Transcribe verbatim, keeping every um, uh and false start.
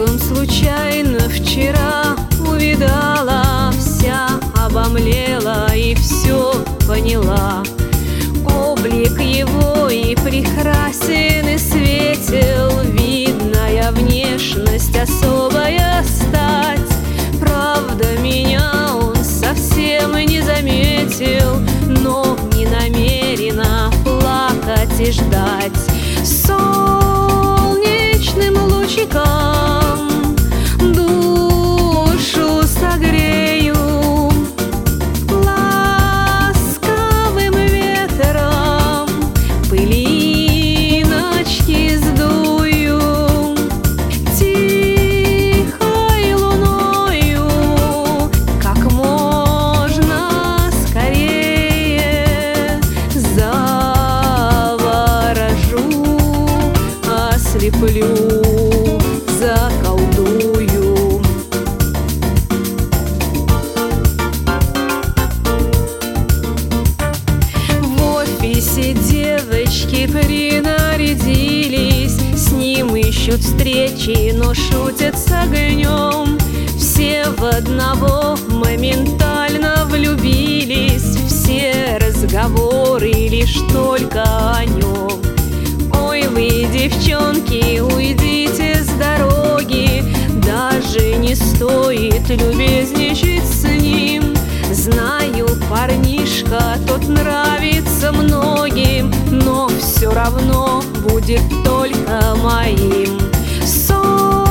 Мельком случайно вчера увидала, вся обомлела и все поняла. Облик его и прекрасен, и светел, видная внешность, особая стать. Правда, меня он совсем не заметил, но не намерена плакать и ждать. Солнечным лучиком душу согрею, ласковым ветром пылиночки сдую, тихой луною как можно скорее заворожу, ослеплю, заколдую. В офисе девочки принарядились, с ним ищут встречи, но шутят с огнем. Все в одного моментально влюбились, все разговоры лишь только о нем. Ой, вы, девчонки, уйдите с дороги, даже не стоит любезничать с ним. Знаю, парнишка тот нравится многим, но все равно будет только моим. Сон